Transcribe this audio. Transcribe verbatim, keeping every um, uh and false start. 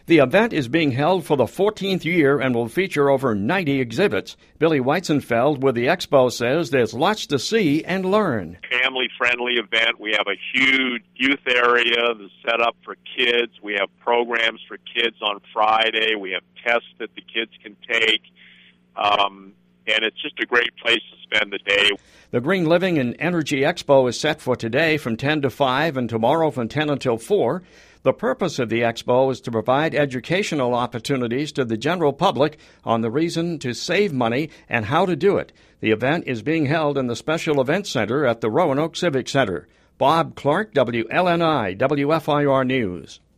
The event is being held for the fourteenth year and will feature over ninety exhibits. Billy Weizenfeld with the Expo says there's lots to see and learn. Family-friendly event. We have a huge youth area that's set up for kids. We have programs for kids on Friday. We have tests that the kids can take. Um, and it's just a great place to spend the day. The Green Living and Energy Expo is set for today from ten to five and tomorrow from ten until four. The purpose of the expo is to provide educational opportunities to the general public on the reason to save money and how to do it. The event is being held in the Special Events Center at the Roanoke Civic Center. Bob Clark, W L N I, W F I R News.